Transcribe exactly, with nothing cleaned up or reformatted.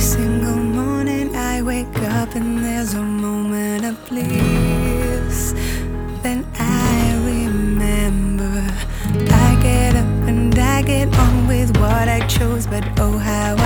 single morning I wake up and there's a moment of bliss. Then I remember I get up and I get on with what I chose, but oh how